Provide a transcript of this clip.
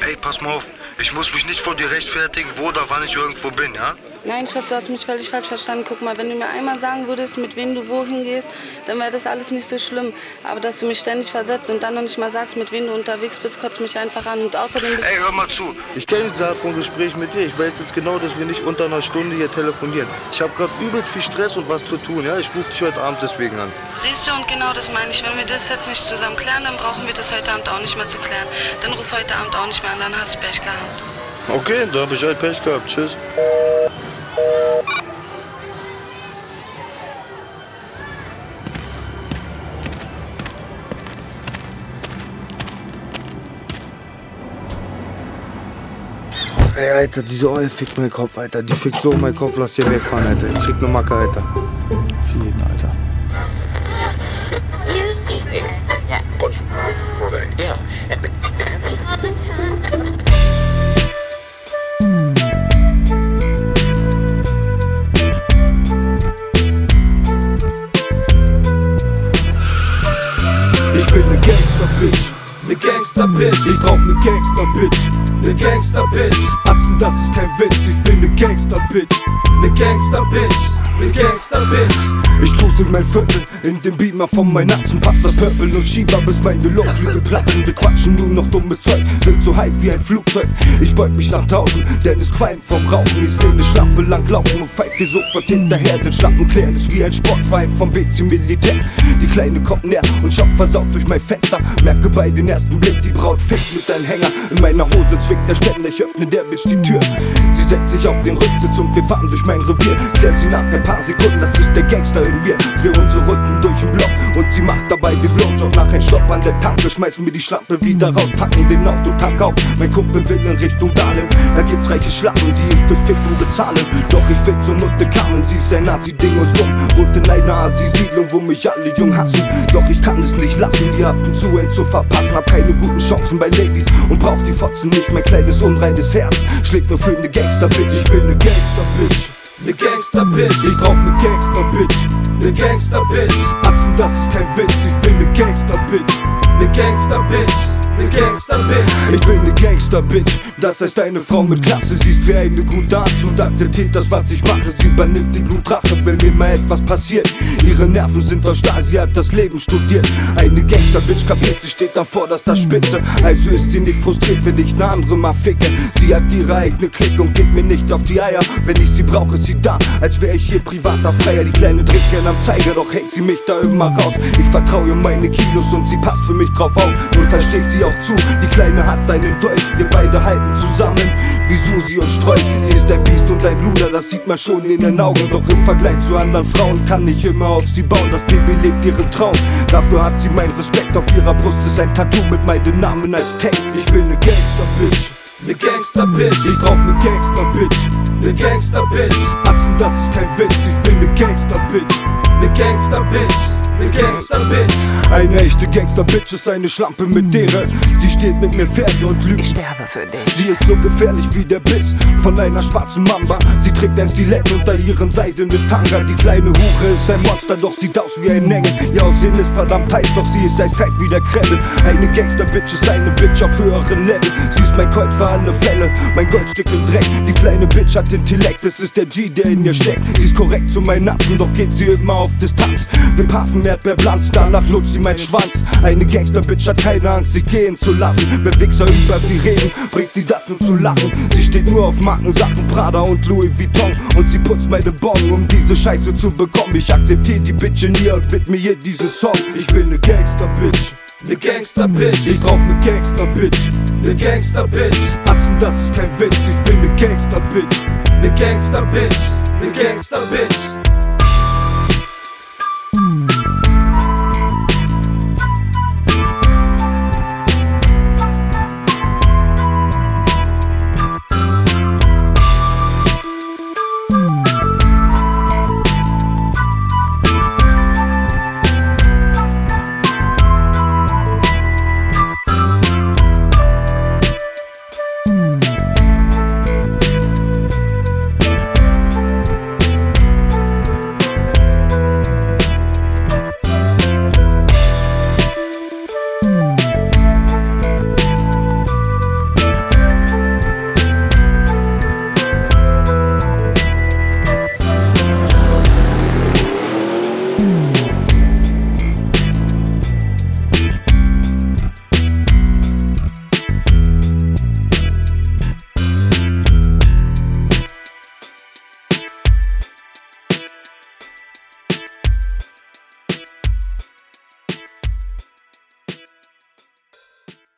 Ey, pass mal auf. Ich muss mich nicht vor dir rechtfertigen, wo oder wann ich irgendwo bin, ja? Nein, Schatz, du hast mich völlig falsch verstanden. Guck mal, wenn du mir einmal sagen würdest, mit wem du wohin gehst, dann wäre das alles nicht so schlimm. Aber dass du mich ständig versetzt und dann noch nicht mal sagst, mit wem du unterwegs bist, kotzt mich einfach an. Und außerdem bist Ey, hör mal zu. Ich kenne diese Art von Gespräch mit dir. Ich weiß jetzt genau, dass wir nicht unter einer Stunde hier telefonieren. Ich habe gerade übelst viel Stress und was zu tun, ja? Ich rufe dich heute Abend deswegen an. Siehst du, und genau das meine ich. Wenn wir das jetzt nicht zusammen klären, dann brauchen wir das heute Abend auch nicht mehr zu klären. Dann ruf heute Abend auch nicht mehr an, dann hast du Pech gehabt. Okay, da habe ich halt Pech gehabt. Tschüss. Ey, Alter, diese Eule fickt meinen Kopf, Alter. Die fickt so meinen Kopf, lass hier wegfahren, Alter. Ich krieg ne Macke, Alter. Auf jeden, Alter. Ich will ne Gangster-Bitch, ne Gangster-Bitch. Ich brauch ne Gangster-Bitch, ne Gangster-Bitch. Atzen, das ist kein Witz, ich will ne Gangster-Bitch, ne Gangster-Bitch, ne Gangster-Bitch. Ich grusel mein Viertel in dem Beamer von meinen Atzen. Pass das Purple und Shiva bis meine Lochflügel platzen. Wir quatschen nur noch dummes Zeug, sind so hype wie ein Flugzeug. Ich beug mich nach draußen, denn es qualmt vom Rauchen. Ich seh ne Schlampe langlaufen und pfeif hier sofort hinterher. Den Schlappen klären ist wie ein Sportverein vom BC Militär. Die Kleine kommt näher und schaut versaut durch mein Fenster. Merke bei den ersten Blick, die Braut fickt mit einem Hänger. In meiner Hose zwickt der Ständer, ich öffne der Bitch die Tür. Sie setzt sich auf den Rücksitz und wir fahren durch mein Revier. Klär sie nach ein paar Sekunden, das ist der Gangster in mir. Dreh unsere Runden durch den Block und sie macht dabei den Blowjob. Nach ein Stopp an der Tanke schmeißen wir die Schlampe wieder raus, packen den Autotank auf. Mein Kumpel will in Richtung Dahlem. Da gibt's reiche Schlappen, die ihn fürs Ficken bezahlen. Doch ich find so Nutte Carmen, sie ist ein Nazi-Ding und dumm. Wohnt in einer Asi-Siedlung, wo mich alle jung hassen. Doch ich kann es nicht lassen, ihr habt einen Zuend zu verpassen. Hab keine guten Chancen bei Ladies und brauch die Fotzen nicht. Mein kleines unreines Herz schlägt nur für ne Gangster-Bitch. Ich will ne Gangster-Bitch, ne Gangster-Bitch. Ich brauch ne Gangster-Bitch, ne Gangster-Bitch. Atzen, das ist kein Witz, ich will ne Gangster-Bitch, ne Gangster-Bitch, ne Gangster-Bitch. Ich will ne Gangster-Bitch, das heißt eine Frau mit Klasse. Sie ist für eine gute Arzt und akzeptiert das, was ich mache. Sie übernimmt die Blutrache, wenn mir mal etwas passiert. Ihre Nerven sind aus Stahl, sie hat das Leben studiert. Eine Gangster-Bitch kapiert, sie steht an vorderster Spitze. Also ist sie nicht frustriert, wenn ich ne andere mal ficke. Sie hat ihre eigene Clique und geht mir nicht auf die Eier. Wenn ich sie brauche, ist sie da, als wär ich hier privater Freier. Die Kleine dreht gern am Zeiger, doch hängt sie mich da immer raus. Ich vertraue ihr meine Kilos und sie passt für mich drauf auf. Und versteht sie auch zu, die Kleine hat einen Dolch. Wir beide halten zusammen wie Susi und Strolch. Sie ist ein Biest und ein Luder, das sieht man schon in den Augen. Doch im Vergleich zu anderen Frauen kann ich immer auf sie bauen. Das Baby lebt ihren Traum, dafür hat sie meinen Respekt. Auf ihrer Brust ist ein Tattoo mit meinem Namen als Text. Ich will ne Gangster-Bitch, ne Gangster-Bitch. Ich brauch ne Gangster-Bitch, ne Gangster-Bitch. Atzen, das ist kein Witz, ich will ne Gangster-Bitch, ne Gangster-Bitch, ne Gangster-Bitch. Eine echte Gangster-Bitch ist eine Schlampe mit Ehre. Sie steht mit mir Pferde und lügt. Ich sterbe für dich. Sie ist so gefährlich wie der Biss von einer schwarzen Mamba. Sie trägt ein Stilett unter ihren seidenen Tanga. Die kleine Hure ist ein Monster, doch sieht aus wie ein Engel. Ihr Aussehen ist verdammt heiß, doch sie ist eiskalt wie der Kreml. Eine Gangster-Bitch ist eine Bitch auf höheren Level. Sie ist mein Colt für alle Fälle, mein Goldstück im Dreck. Die kleine Bitch hat Intellekt, es ist der G, der in ihr steckt. Sie ist korrekt zu meinen Nacken, doch geht sie immer auf Distanz. Wir paffen Erdbeerblanz, danach lutscht sie meinen Schwanz. Eine Gangster-Bitch hat keine Angst, sich gehen zu lassen. Wenn Wichser über sie reden, bringt sie das nur zu lachen. Sie steht nur auf Markensachen, Prada und Louis Vuitton. Und sie putzt meine Bon, um diese Scheiße zu bekommen. Ich akzeptiere die Bitch in ihr und widme ihr diesen Song. Ich will ne Gangster-Bitch, ne Gangster-Bitch. Ich brauch ne Gangster-Bitch, ne Gangster-Bitch. Atzen, das ist kein Witz, ich will ne Gangster-Bitch, ne Gangster-Bitch, ne Gangster-Bitch.